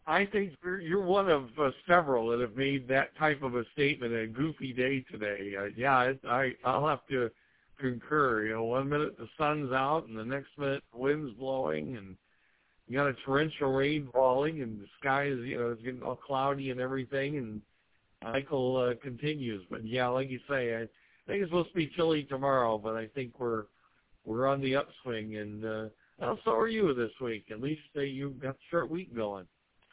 I think you're one of several that have made that type of a statement. A goofy day today. I'll have to concur. You know, one minute the sun's out, and the next minute the wind's blowing, and you got a torrential rain falling, and the sky is, it's getting all cloudy and everything, and the cycle continues. But yeah, like you say, I think it's supposed to be chilly tomorrow, but I think we're on the upswing, and so are you this week. At least you've got a short week going.